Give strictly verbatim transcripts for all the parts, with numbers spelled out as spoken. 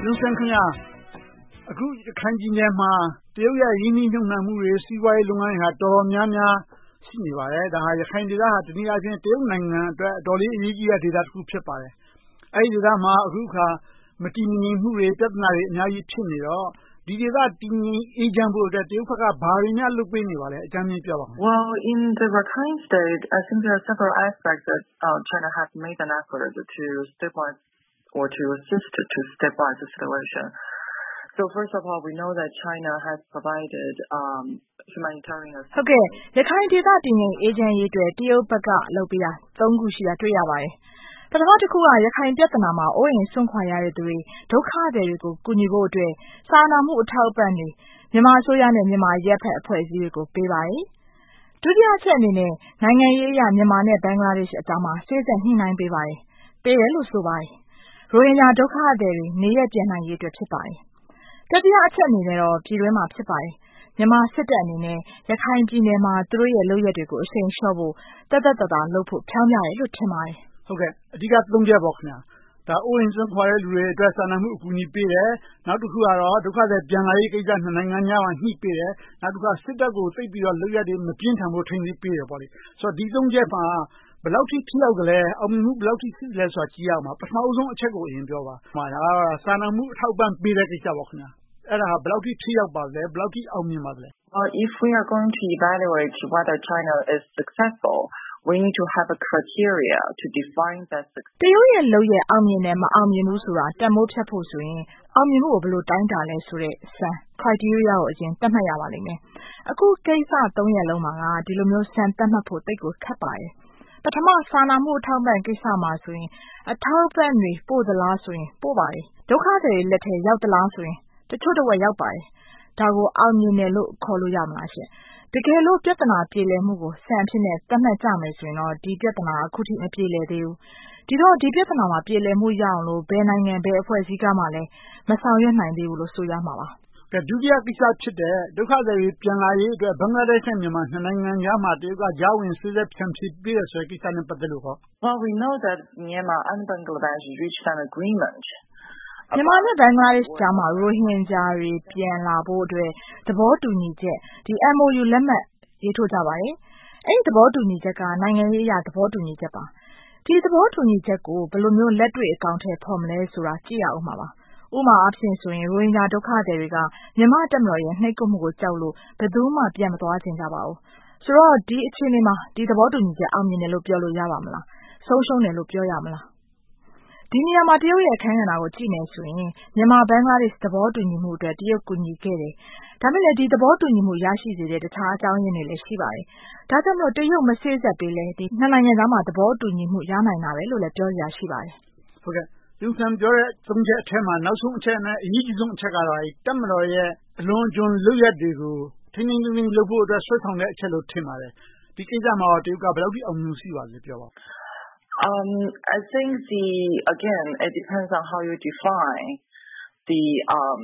Yung San Khanya,အခုခိုင်ပြည်နယ်မှာတရုတ်ရဲ့ရင်းနှီးမြှုပ်နှံမှုတွေစီးပွားရေးလုပ်ငန်းတွေဟာတော်တော်များများရှိနေပါတယ်ဒါဟာရခိုင်ဒေသဟာတနည်းအားဖြင့်တရုတ်နိုင်ငံအတွက်အတော်လေးအရေးကြီးတဲ့ဒေသတစ်ခုဖြစ်ပါတယ်အဲဒီဒေသမှာအခုခါမတည်ငြိမ်မှုတွေပြဿနာတွေအများကြီးဖြစ်နေတော့ဒီဒေသတည်ငြိမ်အေးချမ်းဖို့အတွက်တရုတ်ဘက်ကဘာတွေများလုပ်ပေးနေပါလဲအကြမ်းမြင်ပြောပါဦး Well, in the Rakhine State, I think there are several aspects that uh, China has made an effort to stabilize or to assist to stabilize the situation. So first of all, we know that China has provided um, humanitarian assistance. ဟုတ်ကဲ့ရခိုင်ဒေသတည်ငြိမ်အေးချမ်းရေးအတွက်တရုတ်ဘက်ကလုပ်ပေးတာသုံးခုရှိတာတွေ့ရပါတယ်ပထမတစ်ခုကရခိုင်ပြဿနာမှာအိုးအိမ်ဆွန့်ခွာရတဲ့သူတွေဒုက္ခသည်တွေကိုကူညီဖို့အတွက်စာနာမှုအထောက်အပံ့တွေမြန်မာအစိုးရနဲ့မြန်မာရပ်ဖက်အဖွဲ့အစည်းတွေကိုပေးပါတယ်ဒုတိယအချက်အနေနဲ့နိုင်ငံရေးအရမြန်မာနဲ့ဘင်္ဂလားဒေ့ရှ်အကြားမှာစေ့စပ်ညှိနှိုင်းပေးပါတယ်ပေးတယ်လို့ဆိုပါတယ်ရိုဟင်ဂျာဒုက္ခသည်တွေနေရပြန်နိုင်ရေးအတွက်ဖြစ်ပါတယ်တတိယအချက်အနေနဲ့တော့ပြည်တွင်းမှာဖြစ်ပါတယ်မြန်မာစစ်တပ်အနေနဲ့ရခိုင်ပြည်နယ်မှာသူတို့ရဲ့လုပ်ရက်တွေကိုအရှိန်လျှော့ဖို့တသက်တသာလုပ်ဖို့ဖြောင်းပြတယ်လို့ထင်ပါတယ်ဟုတ်ကဲ့အဓိကသုံးချက်ပေါ့ခင်ဗျာဒါအိုးရင်စွန့်ခွာတဲ့လူတွေအတွက်စာနာမှုအကူအညီပေးတယ်နောက်တစ်ခုကတော့ဒုက္ခသည်ပြန်လာရေးကိစ္စနှစ်နိုင်ငံများမှာညှိပေးတယ်နောက်တစ်ခါစစ်တပ်ကိုသိပ်ပြီးတော့လုပ်ရက်တွေမပြင်းထန်ဖို့ထိန်းသိမ်းပေးတယ်ပေါ့လေဆိုတော့ဒီသုံးချက်မှာဘယ်လောက်ထိထိရောက်ကြလဲအောင်မြင်မှုဘယ်လောက်ထိရှိလဲဆိုတာကြည့်ရအောင်ပါပထမဆုံးအချက်ကိုအရင်ပြောပါမှာဒါကစာနာမှုအထောက်အပံ့ပေးတဲ့ကိစ္စပေါ့ခင်ဗျာအဲ့ဒါဘယ်လောက်ထိထိရောက်ပါလဲဘယ်လောက်ထိအောင်မြင်ပါလဲ Well, if we are going to evaluate whether China is successful, we need to have a criteria to define that success. တရုတ်ရဲ့လုပ်ရအောင်မြင်တယ်မအောင်မြင်ဘူးဆိုတာတန်ဖိုးဖြတ်ဖို့ဆိုရင်အောင်မြင်မှုကိုဘယ်လိုတိုင်းတာလဲဆိုတဲ့စံ criteria ကိုအရင်သတ်မှတ်ရပါလိမ့်မယ်အခုကိစ္စသုံးရက်လုံးမှာကဒီလိုမျိုးစံသတ်မှတ်ဖို့တိတ်ကိုခက်ပါတယ်ပထမစာနာမှုအထောက်အပံ့ကိစ္စမှာဆိုရင်အထောက်အပံ့တွေပို့သလားဆိုရင်ပို့ပါတယ်ဒုက္ခသည်လက်ထဲရောက်သလားဆိုရင်တချို့တော့ရောက်ပါတယ်ဒါကိုအောင်မြင်တယ်လို့ခေါ်လို့ရမလားရှင်တကယ်လို့ပြဿနာပြေလည်မှုကိုစံအဖြစ်နဲ့သတ်မှတ်ကြမယ်ဆိုရင်တော့ဒီပြဿနာအခုထိမပြေလည်သေးဘူးဒီတော့ဒီပြဿနာမှာပြေလည်မှုရအောင်လို့ဘယ်နိုင်ငံဘယ်အဖွဲ့အစည်းကမှလည်းမဆောင်ရွက်နိုင်သေးဘူးလို့ဆိုရမှာပါကဲဒုတိယကိစ္စဖြစ်တဲ့ဒုက္ခသည်တွေပြန်လာရေးအတွက်ဘင်္ဂလားဒေ့ရှ်နဲ့မြန်မာနှစ်နိုင်ငံကြားမှာတရုတ်ကကြားဝင်ဆွေးနွေးဖြန့်ဖြေပေးရဆိုတဲ့ကိစ္စနဲ့ပတ်သက်လို့ဟော Well, we know that Myanmar and Bangladesh reached an agreement မြန်မာနဲ့ဘင်္ဂလားဒေ့ရှ်ကြားမှာရိုဟင်ဂျာတွေပြန်လာဖို့အတွက်သဘောတူညီချက်ဒီ M O U လက်မှတ်ရေးထိုးကြပါတယ်။အဲဒီသဘောတူညီချက်ကနိုင်ငံရေးအရသဘောတူညီချက်ပါ။ဒီသဘောတူညီချက်ကိုဘယ်လိုမျိုးလက်တွေ့အကောင့်ထဲပေါ်မလဲဆိုတာကြည့်ရအောင်ပါပါ။ဥပမာအားဖြင့်ဆိုရင်ရိုဟင်ဂျာဒုက္ခသည်တွေကမြန်မာတပ်မတော်ရဲ့နှိပ်ကွပ်မှုကိုကြောက်လို့ဘယ်သူမှပြန်မသွားချင်ကြပါဘူး။ဆိုတော့ဒီအခြေအနေမှာဒီသဘောတူညီချက်အောင်မြင်တယ်လို့ပြောလို့ရပါမလား။ဆုံးရှုံးတယ်လို့ပြောရမလား။ဒီနေရာမှာတရုတ်ရဲ့အခန်းကဏ္ဍကိုကြည့်နေဆိုရင်မြန်မာဘင်္ဂလားဒေ့ရှ်သဘောတူညီမှုအတွက်တရုတ်ကူညီခဲ့တယ်။ဒါပေမဲ့ဒီသဘောတူညီမှုရရှိစေတဲ့တခြားအကြောင်းရင်းတွေလည်းရှိပါတယ်။ဒါကြောင့်မို့တရုတ်မစေ့စပ်ပေးလဲဒီနှစ်နိုင်ငံသားမှာသဘောတူညီမှုရနိုင်တာပဲလို့လည်းပြောရရှိပါတယ်။ဟုတ်ကဲ့။ယူဆန်ပြောတဲ့သုံးချက်အထက်မှာနောက်ဆုံးအချက်နဲ့အရေးကြီးဆုံးအချက်ကတော့တပ်မတော်ရဲ့အလွန်ကျွံလုပ်ရက်တွေကိုထိန်းသိမ်းသိမ်းလုပ်ဖို့အတွက်ဆွဲဆောင်တဲ့အချက်လို့ထင်ပါတယ်။ဒီကိစ္စမှာတရုတ်ကဘယ်လောက်ထိအောင်မြင်ရှိပါလဲပြောပါဦး။ Um, I think the again, it depends on how you define the um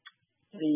the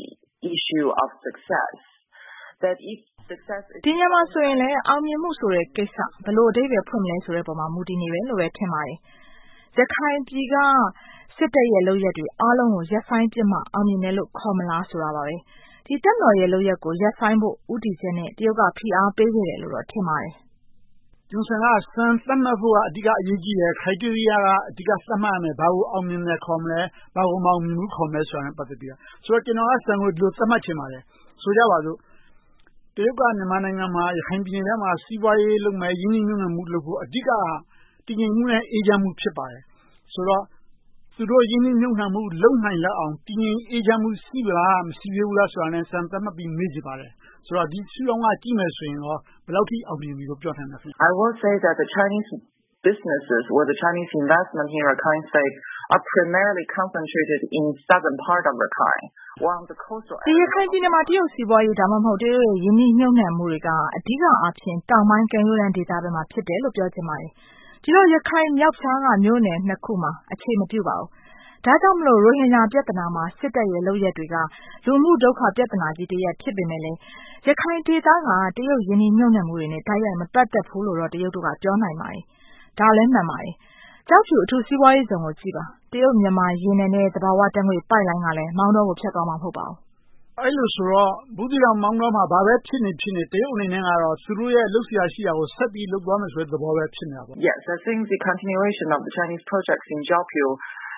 issue of success. That if success is ဒီညမှာဆိုရင်လည်းအောင်မြင်မှုဆိုတဲ့ကိစ္စဘယ်လိုအဓိပ္ပာယ်ဖွင့်မလဲဆိုတဲ့ပုံမှာမူတည်နေတယ်လို့ပဲထင်ပါတယ်။ရခိုင်ပြည်ကစစ်တပ်ရဲ့လုပ်ရက်တွေအားလုံးကိုရပ်ဆိုင်ပြစ်မှအောင်မြင်တယ်လို့ခေါ်မလားဆိုတာပါပဲ။ဒီတပ်တော်ရဲ့လုပ်ရက်ကိုရပ်ဆိုင်ဖို့ဥတီချက်နဲ့တရုတ်ကဖိအားပေးခဲ့တယ်လို့တော့ထင်ပါတယ်။ကျုံဆန်ကစံသတ်မှတ်ဖို့ကအဓိကအရေးကြီးတယ် criteria ကအဓိကသတ်မှတ်ရမယ်ဘာကိုအောင်မြင်တယ်ခေါ်မလဲဘာကိုမအောင်မြင်ဘူးခေါ်မလဲဆိုတာနဲ့ပတ်သက်ပြီးဆိုတော့ကျွန်တော်ကစံကိုဒီလိုသတ်မှတ်ချင်ပါတယ်ဆိုကြပါစို့တရုတ်ကမြန်မာနိုင်ငံမှာရခိုင်ပြည်နယ်ထဲမှာစီးပွားရေးလုပ်မယ်ရင်းနှီးမြှုပ်နှံမှုလုပ်ဖို့အဓိကတည်ငြိမ်မှုနဲ့အေးချမ်းမှုဖြစ်ပါတယ်ဆိုတော့သူတို့ရင်းနှီးမြှုပ်နှံမှုလုပ်နိုင်လောက်အောင်တည်ငြိမ်အေးချမ်းမှုရှိလားမရှိသေးဘူးလားဆိုတာနဲ့စံသတ်မှတ်ပြီးမေးကြည့်ပါတယ်ဆိုတော့ဒီစုံကကြည့်မယ်ဆိုရင်တော့ဘယ်လောက်ထိအောင်မြင်ပြီလို့ပြောနိုင်လဲ I will say that the Chinese businesses or the Chinese investment in Rakhine State are primarily concentrated in southern part of Rakhine, while the coastal area. ဒီရခိုင်ပြည်နယ်မှာတရုတ်စီးပွားရေးဒါမှမဟုတ်တရုတ်ရဲ့ယင်းနှိမ့်ညွန့်နှံမှုတွေကအဓိကအားဖြင့်တောင်ပိုင်းကမ်းရိုးတန်းဒေသဘက်မှာဖြစ်တယ်လို့ပြောချင်ပါတယ်။ဒီတော့ရခိုင်မြောက်ဖြားကမြို့နယ်နှစ်ခုမှာအခြေမပြုပါဘူး။ဒါကြောင့်မလို့ရိုဟင်ဂျာပြဿနာမှာစစ်တပ်ရဲ့လုပ်ရက်တွေကလူမှုဒုက္ခပြဿနာကြီးတစ်ရပ်ဖြစ်ပေမဲ့လည်းရခိုင်ဒေသကတရုတ်ယင်းနှိမ့်ညွန့်နှံမှုတွေနဲ့တိုက်ရိုက်မပတ်သက်ဘူးလို့တော့တရုတ်တို့ကပြောနိုင်ပါတယ်။ဒါလည်းမှန်ပါတယ်။ကျောက်ဖြူအထူးစီးပွားရေးဇုံကိုကြည့်ပါတတရုတ်မြန်မာရေနံနဲ့သဘာဝဓာတ်ငွေ့ပိုက်လိုင်းကလည်းမောင်းတောကိုဖြတ်သွားမှာမဟုတ်ပါဘူး။အဲဒီလိုဆိုတော့ဘူးသီးတောင်မောင်းတောမှာဘာပဲဖြစ်နေဖြစ်နေတရုတ်အနေနဲ့ကတော့သူတို့ရဲ့လုပ်စရာရှိတာကိုဆက်ပြီးလုပ်သွားမယ်ဆိုတဲ့သဘောပဲဖြစ်နေတာပေါ့။ Yes, I think the continuation of the Chinese projects in Jiaopyu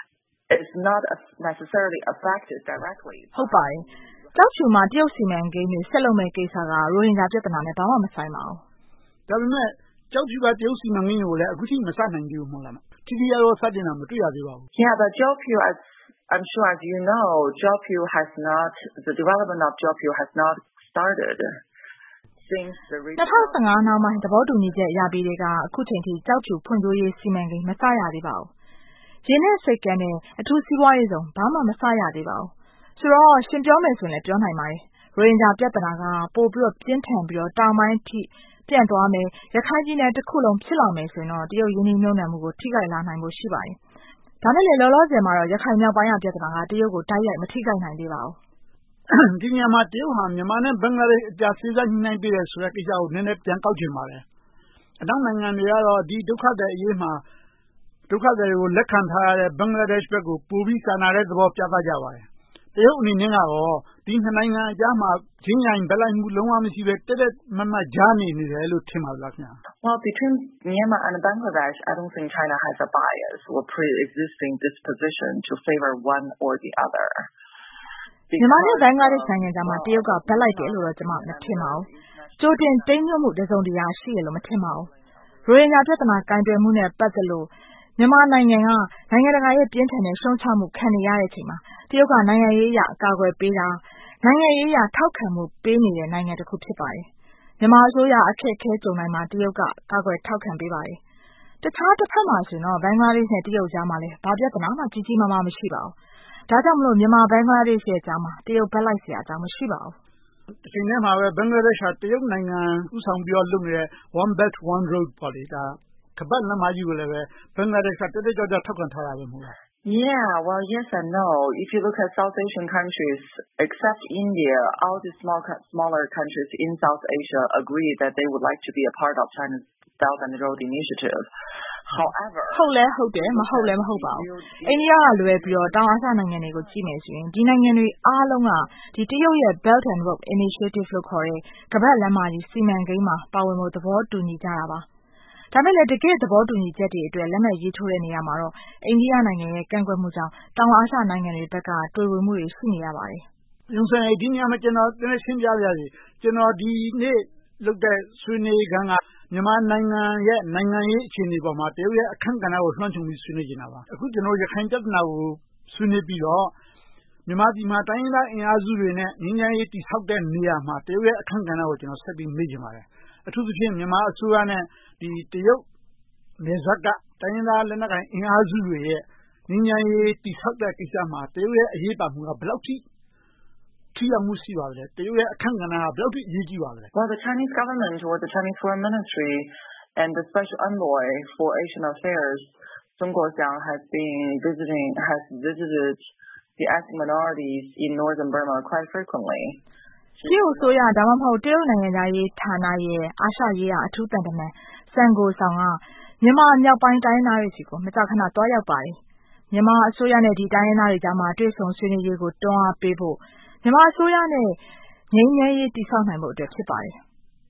is not necessarily affected directly. ဟုတ်ပါတယ်။ကျောက်ဖြူမှာတရုတ်စီမံကိန်းတွေဆက်လုပ်မဲ့ကိစ္စကရိုဟင်ဂျာပြဿနာနဲ့ဘာမှမဆိုင်ပါဘူး။ဒါပေမဲ့ကျောက်ဖြူကတရုတ်စီမံကိန်းတွေကိုလည်းအခုထိမစနိုင်သေးဘူးမဟုတ်လား။ထိထိရောက်ရောက်စတင်တာမတွေ့ရသေးပါဘူး။ Yeah, but Jiaopyu, as I'm sure as you know, Jiaopyu has not, the development of Jiaopyu has not started. ၂၀၁၅နောက်ပိုင်းသဘောတူညီချက်ရပြီးတဲ့ကအခုချိန်ထိကျောက်ဖြူဖွံ့ဖြိုးရေးစီမံကိန်းမစရသေးပါဘူး။ရင်းနဲ့စိတ်ကန်းနဲ့အထူးစီးပွားရေးဆောင်ဘာမှမစရသေးပါဘူး။ဆိုတော့ရှင်ပြောမယ်ဆိုရင်လည်းပြောနိုင်ပါတယ်။ရိုဟင်ဂျာပြဿနာကပို့ပြီးတော့ပြင်းထန်ပြီးတော့တောင်ပိုင်းထိပြန့်သွားမယ်ရခိုင်ပြည်နယ်တစ်ခုလုံးဖြစ်လာမယ်ဆိုရင်တော့တရုတ်ရင်းနှီးမြှုပ်နှံမှုကိုထိခိုက်လာနိုင်ဖို့ရှိပါတယ်။ဒါနဲ့လေလောလောဆယ်မှာတော့ရခိုင်မြောက်ပိုင်းကပြဿနာကတရုတ်ကိုတိုက်ရိုက်မထိခိုက်နိုင်သေးပါဘူး။ဒီနေရာမှာတရုတ်ဟာမြန်မာနဲ့ဘင်္ဂလားဒေ့ရှ်အကြားစေ့စပ်ညှိနှိုင်းပေးတယ်ဆိုတဲ့ကိစ္စကိုနည်းနည်းပြန်ကောက်ချင်ပါတယ်။အနောက်နိုင်ငံတွေကတော့ဒီဒုက္ခသည်အရေးမှာဒုက္ခသည်တွေကိုလက်ခံထားရတဲ့ဘင်္ဂလားဒေ့ရှ်ဘက်ကိုပိုပြီးစာနာတဲ့သဘောပြသကြပါတယ်။တရုတ်အနေနဲ့ကတော့ဒီနှစ်နိုင်ငံအကြားမှာချင်းရိုင်ဘက်လိုက်မှုလုံးဝမရှိဘဲတက်တက်မတ်မတ်ကြားနေနေတယ်လို့ထင်ပါလားခင်ဗျာ။ Well, between Myanmar and Bangladesh, I don't think China has a bias or pre-existing disposition to favor one or the other. မြန်မာနဲ့ဘင်္ဂလားဒေ့ရှ်နိုင်ငံကြားမှာတရုတ်ကဘက်လိုက်တယ်လို့တော့ကျွန်မမထင်ပါဘူး။ကြိုတင်တိမ်ညွတ်မှုတစုံတရာရှိရလို့မထင်ပါဘူး။ရိုဟင်ဂျာပြဿနာကင်တွယ်မှုနဲ့ပတ်သက်လို့မြန်မာနိုင်ငံကနိုင်ငံတကာရဲ့ပြင်းထန်တဲ့ရှုံ့ချမှုခံနေရတဲ့အချိန်မှာတရုတ်ကနိုင်ငံရေးအရအကာအကွယ်ပေးတာနိုင်ငံရေးအရထောက်ခံမှုပေးနေတဲ့နိုင်ငံတစ်ခုဖြစ်ပါတယ်။မြန်မာအစိုးရအခက်အခဲကြုံတိုင်းမှာတရုတ်ကကာကွယ်ထောက်ခံပေးပါတယ်။တခြားတစ်ဖက်မှာဆိုတော့ဘင်္ဂလားဒေ့ရှ်နဲ့တရုတ်ကြားမှာလည်းဘာပြဿနာမှကြီးကြီးမားမားမရှိပါဘူး။ဒါကြောင့်မလို့မြန်မာဘင်္ဂလားဒေ့ရှ်ရဲ့ကြားမှာတရုတ်ဘက်လိုက်เสียအကြောင်းမရှိပါဘူး။ဒီနေ့မှာပဲဘင်္ဂလားဒေ့ရှ်ဟာတရုတ်နိုင်ငံဥဆောင်ပြီးတော့လုပ်နေတဲ့ One Belt One Road ပေါ့လေဒါကပတ်လမ်းမကြီးကိုလည်းပဲဘင်္ဂလားဒေ့ရှ်ကတက်တက်ကြွကြွထောက်ခံထားတာပဲမဟုတ်လား။ Yeah, well, yes and no. If you look at South Asian countries, except India, all the small, smaller countries in South Asia agree that they would like to be a part of China's Belt and Road Initiative. However, ဟုတ်လဲဟုတ်တယ်မဟုတ်လဲမဟုတ်ပါဘူး။အိန္ဒိယကလွယ်ပြီးတော့တောင်အာရှနိုင်ငံတွေကိုကြည့်မယ်ဆိုရင်ဒီနိုင်ငံတွေအားလုံးကဒီတရုတ်ရဲ့ Belt and Road Initiative လို့ခေါ်တဲ့ကမ္ဘာ့လမ်းမကြီးစီမံကိန်းမှာပါဝင်ဖို့သဘောတူညီကြတာပါ။ဒါပေမဲ့တကယ့်သဘောတူညီချက်တွေအတွက်လက်မှတ်ရေးထိုးတဲ့နေရာမှာတော့အိန္ဒိယနိုင်ငံရဲ့ကန့်ကွက်မှုကြောင့်တောင်အာရှနိုင်ငံတွေဘက်ကတွေ့ဝေမှုတွေရှိနေရပါတယ်။ရုံစံဒီနေရာမှာကျွန်တော်နည်းနည်းရှင်းပြပါရစေ။ကျွန်တော်ဒီနေ့လုပ်တဲ့ဆွေးနွေးခန်းကမြန်မာနိုင်ငံရဲ့နိုင်ငံရေးအခြေအနေပေါ်မှာတရုတ်ရဲ့အခန့်ကဏ္ဍကိုလွှမ်းခြုံပြီးဆွေးနွေးနေတာပါ။အခုကျွန်တော်ရခိုင်ပြဿနာကိုဆွေးနွေးပြီးတော့မြန်မာပြည်မှာတိုင်းရင်းသားအင်အားစုတွေနဲ့ငြိမ်းချမ်းရေးတည်ဆောက်တဲ့နေရာမှာတရုတ်ရဲ့အခန့်ကဏ္ဍကိုကျွန်တော်ဆက်ပြီးမေးချင်ပါတယ်။အထူးသဖြင့်မြန်မာအစိုးရနဲ့ဒီတရုတ်နယ်စပ်ကတိုင်းရင်းသားလက်နက်ကိုင်အင်အားစုတွေရဲ့ငြိမ်းချမ်းရေးတည်ဆောက်တဲ့ကိစ္စမှာတရုတ်ရဲ့အရေးပါမှုကဘယ်လောက်ထိထိရောက်မှုရှိပါသလဲတရုတ်ရဲ့အခန့်ကဏ္ဍကဘယ်လောက်ထိအရေးကြီးပါသလဲ Well, the Chinese government or the Chinese Foreign Ministry and the Special Envoy for Asian Affairs, Sun Guoxiang, has been visiting has visited the ethnic minorities in northern Burma quite frequently. တရုတ်ဆိုရဒါမှမဟုတ်တရုတ်နိုင်ငံသားရေးဌာနရဲ့အာရှရေးအထူးတန်တမန်စံကိုဆောင်ကမြန်မာမြောက်ပိုင်းတိုင်းသားတွေစီကိုမကြာခဏတွားရောက်ပါတယ်။မြန်မာအစိုးရနဲ့ဒီတိုင်းရင်းသားတွေကြားမှာတွေ့ဆုံဆွေးနွေးရေးကိုတွန်းအားပေးဖို့မြန်မာအစိုးရနဲ့ငြိမ်းချမ်းရေးတည်ဆောက်နိုင်ဖို့အတွက်ဖြစ်ပါတယ်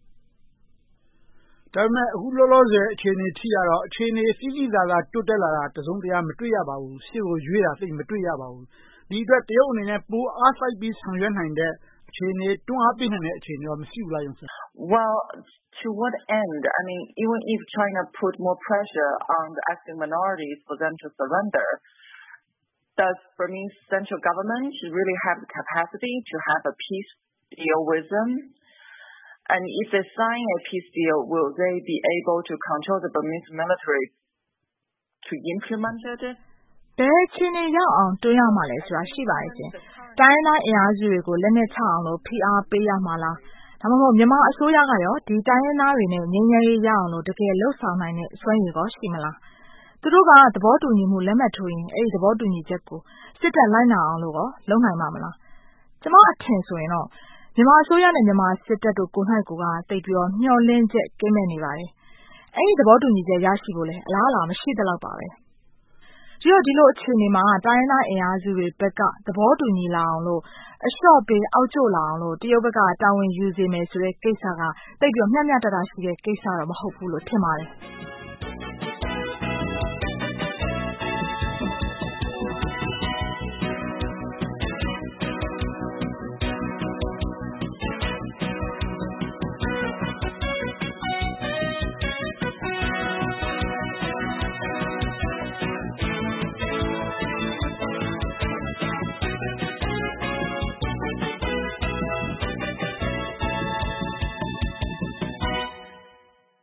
။ဒါပေမဲ့အခုလောလောဆယ်အခြေအနေထိရတော့အခြေအနေသိသိသာသာတိုးတက်လာတာတစုံတရာမတွေ့ရပါဘူး။ရှေ့ကိုရွေးတာသိမတွေ့ရပါဘူး။ဒီအတွက်တရုတ်အနေနဲ့ပိုအားစိုက်ပြီးဆောင်ရွက်နိုင်တဲ့အခြေအနေတွန်းအားပေးနိုင်တဲ့အခြေအနေတော့မရှိဘူးလားယုံစင် Well, to what end? I mean, even if China put more pressure on the ethnic minorities for them to surrender, does Burmese central government really have the capacity to have a peace deal with them? And if they sign a peace deal, will they be able to control the Burmese military to implement it? ဘယ်ချင်းနေရောက်အောင်တွန်းရမှာလဲဆိုတာရှိပါရဲ့ရှင်။တိုင်းသားအင်အားစုတွေကိုလက်နက်ချအောင်လို့ဖိအားပေးရမှာလား။ဒါမှမဟုတ်မြန်မာအစိုးရကရောဒီတိုင်းရင်းသားတွေနဲ့ငြိမ်းချမ်းရေးရအောင်လို့တကယ်လှုပ်ဆောင်နိုင်တဲ့စွမ်းရည်ကောရှိမလား။သူတို့ကသဘောတူညီမှုလက်မှတ်ထိုးရင်အဲ့ဒီသဘောတူညီချက်ကိုစစ်တပ်လိုက်နာအောင်လို့ရောလုပ်နိုင်မှာမလား။ကျွန်မအထင်ဆိုရင်တော့မြန်မာအစိုးရနဲ့မြန်မာစစ်တပ်တို့ကိုယ်နှိုက်ကိုကတိတ်ပြီးတော့မျှော်လင့်ချက်ကင်းမဲ့နေပါတယ်။အဲ့ဒီသဘောတူညီချက်ရရှိဖို့လဲအလားအလာမရှိသလောက်ပါပဲ။ဒီတော့ဒီလိုအခြေအနေမှာတိုင်းရင်းသားအင်အားစုတွေဘက်ကသဘောတူညီလာအောင်လို့အလျှော့ပေးအောက်ကျလာအောင်လို့တရုတ်ဘက်ကတာဝန်ယူစေမယ်ဆိုတဲ့ကိစ္စကတိတ်ပြီးမျှမျှတတရှိတဲ့ကိစ္စတော့မဟုတ်ဘူးလို့ထင်ပါတယ်